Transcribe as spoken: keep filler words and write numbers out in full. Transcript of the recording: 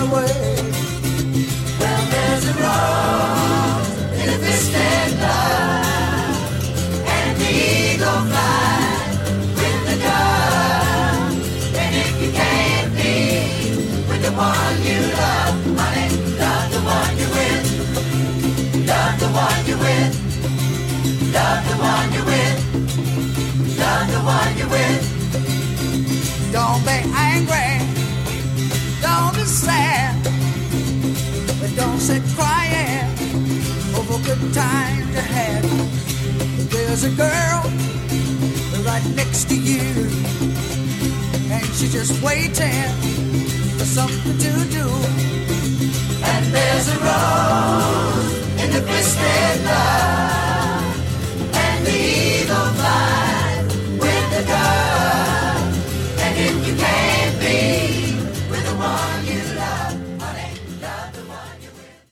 way. Well, there's a rose in a distant love, and the eagle flies with the dove. And if you can't be with the one you love, honey, love the one you're with. Love the one you're with. Love the one you're with. Love the one you're with. Don't be angry. Don't be sad. But don't sit crying over good times you had. There's a girl right next to you, and she's just waiting for something to do.